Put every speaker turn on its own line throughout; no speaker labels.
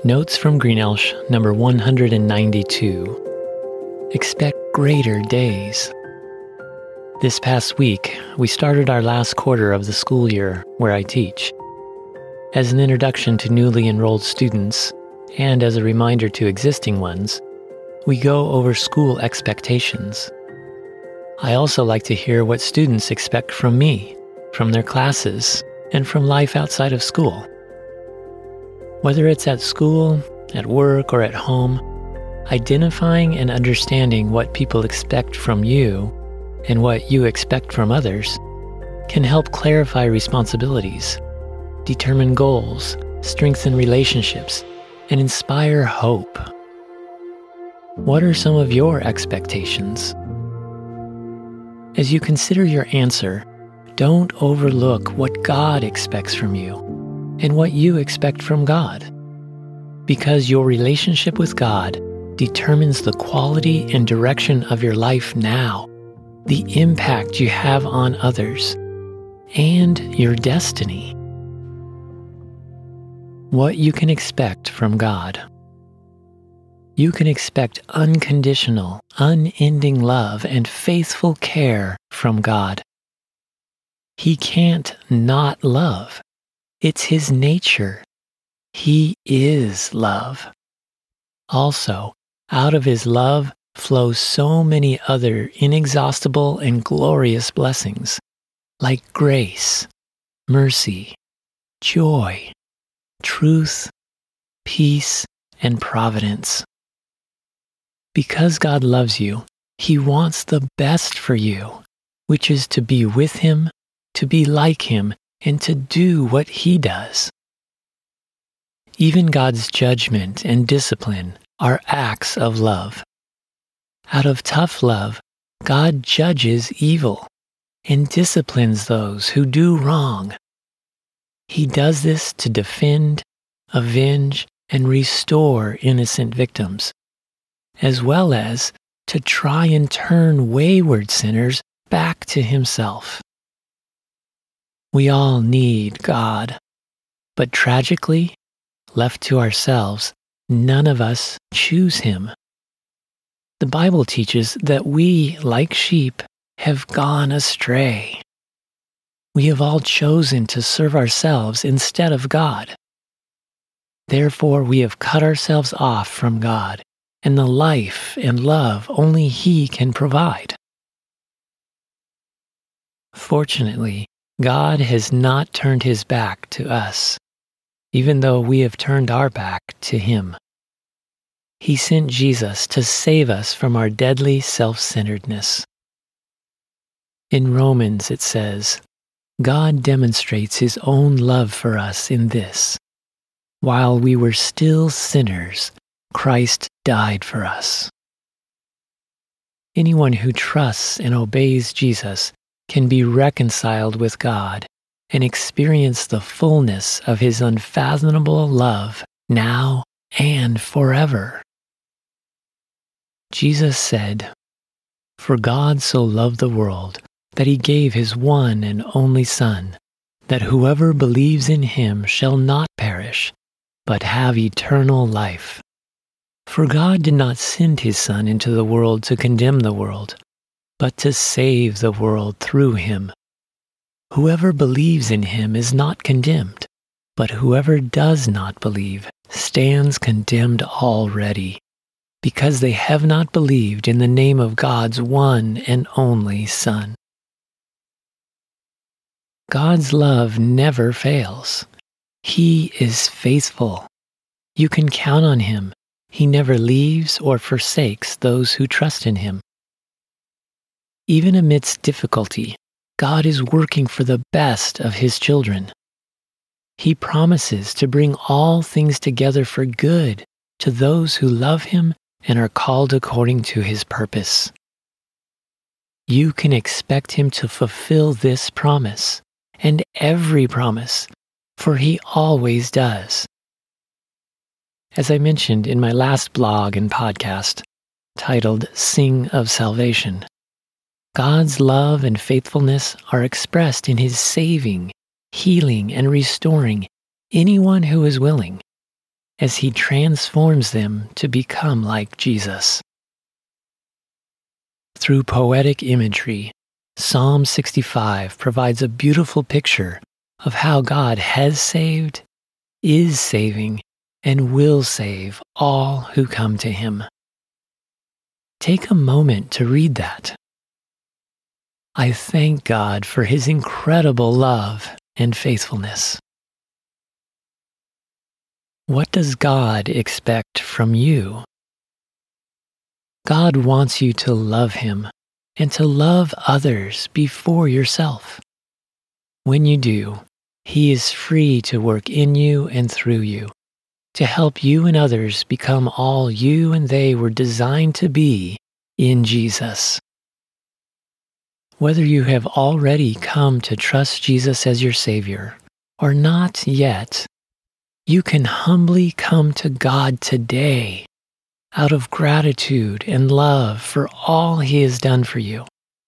Notes from Greenelsh, number 192. Expect greater days. This past week, we started our last quarter of the school year where I teach. As an introduction to newly enrolled students, and as a reminder to existing ones, we go over school expectations. I also like to hear what students expect from me, from their classes, and from life outside of school. Whether it's at school, at work, or at home, identifying and understanding what people expect from you and what you expect from others can help clarify responsibilities, determine goals, strengthen relationships, and inspire hope. What are some of your expectations? As you consider your answer, don't overlook what God expects from you and what you expect from God, because your relationship with God determines the quality and direction of your life now, the impact you have on others, and your destiny. What you can expect from God. You can expect unconditional, unending love and faithful care from God. He can't not love. It's His nature. He is love. Also, out of His love flow so many other inexhaustible and glorious blessings, like grace, mercy, joy, truth, peace, and providence. Because God loves you, He wants the best for you, which is to be with Him, to be like Him, and to do what He does. Even God's judgment and discipline are acts of love. Out of tough love, God judges evil and disciplines those who do wrong. He does this to defend, avenge, and restore innocent victims, as well as to try and turn wayward sinners back to Himself. We all need God, but tragically, left to ourselves, none of us choose Him. The Bible teaches that we, like sheep, have gone astray. We have all chosen to serve ourselves instead of God. Therefore, we have cut ourselves off from God and the life and love only He can provide. Fortunately, God has not turned His back to us, even though we have turned our back to Him. He sent Jesus to save us from our deadly self-centeredness. In Romans it says, God demonstrates His own love for us in this: while we were still sinners, Christ died for us. Anyone who trusts and obeys Jesus can be reconciled with God and experience the fullness of His unfathomable love now and forever. Jesus said, "For God so loved the world that He gave His one and only Son, that whoever believes in Him shall not perish, but have eternal life. For God did not send His Son into the world to condemn the world, but to save the world through Him. Whoever believes in Him is not condemned, but whoever does not believe stands condemned already, because they have not believed in the name of God's one and only Son." God's love never fails. He is faithful. You can count on Him. He never leaves or forsakes those who trust in Him. Even amidst difficulty, God is working for the best of His children. He promises to bring all things together for good to those who love Him and are called according to His purpose. You can expect Him to fulfill this promise and every promise, for He always does. As I mentioned in my last blog and podcast, titled Sing of Salvation, God's love and faithfulness are expressed in His saving, healing, and restoring anyone who is willing, as He transforms them to become like Jesus. Through poetic imagery, Psalm 65 provides a beautiful picture of how God has saved, is saving, and will save all who come to Him. Take a moment to read that. I thank God for His incredible love and faithfulness. What does God expect from you? God wants you to love Him and to love others before yourself. When you do, He is free to work in you and through you, to help you and others become all you and they were designed to be in Jesus. Whether you have already come to trust Jesus as your Savior or not yet, you can humbly come to God today out of gratitude and love for all He has done for you.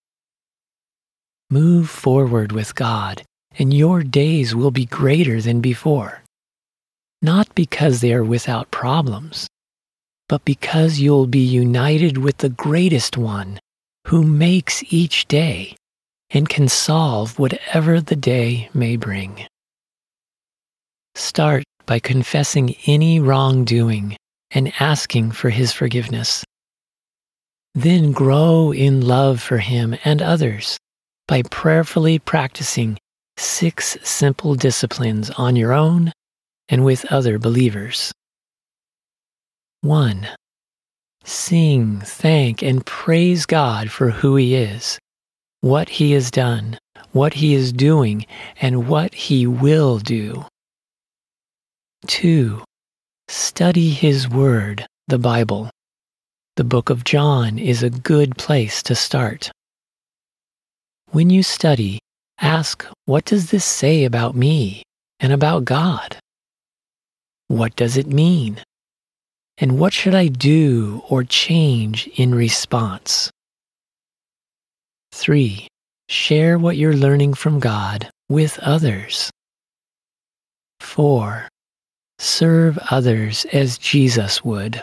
Move forward with God, and your days will be greater than before, not because they are without problems, but because you'll be united with the greatest one who makes each day and can solve whatever the day may bring. Start by confessing any wrongdoing and asking for His forgiveness. Then grow in love for Him and others by prayerfully practicing 6 simple disciplines on your own and with other believers. 1. Sing, thank, and praise God for who He is, what He has done, what He is doing, and what He will do. 2. Study His Word, the Bible. The book of John is a good place to start. When you study, ask, what does this say about me and about God? What does it mean? And what should I do or change in response? 3. Share what you're learning from God with others. 4. Serve others as Jesus would.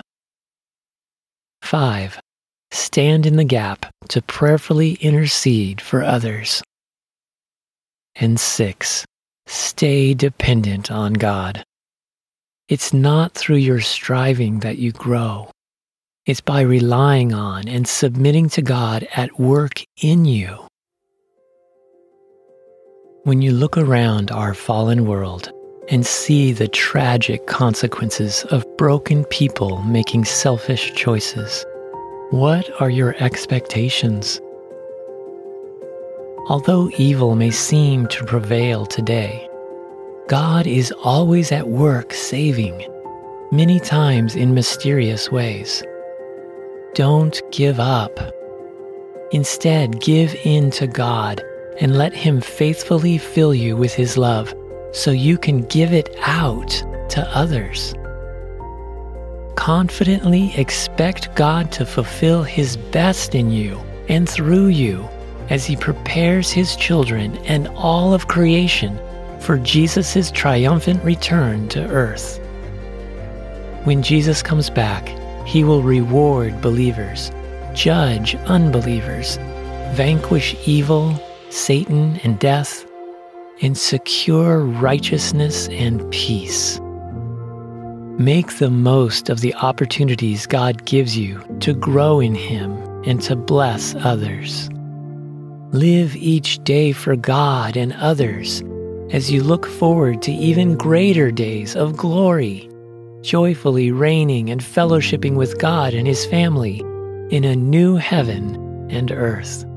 5. Stand in the gap to prayerfully intercede for others. And 6. Stay dependent on God. It's not through your striving that you grow. It's by relying on and submitting to God at work in you. When you look around our fallen world and see the tragic consequences of broken people making selfish choices, what are your expectations? Although evil may seem to prevail today, God is always at work saving, many times in mysterious ways. Don't give up. Instead, give in to God and let Him faithfully fill you with His love so you can give it out to others. Confidently expect God to fulfill His best in you and through you as He prepares His children and all of creation for Jesus' triumphant return to earth. When Jesus comes back, He will reward believers, judge unbelievers, vanquish evil, Satan, and death, and secure righteousness and peace. Make the most of the opportunities God gives you to grow in Him and to bless others. Live each day for God and others as you look forward to even greater days of glory, joyfully reigning and fellowshipping with God and His family in a new heaven and earth.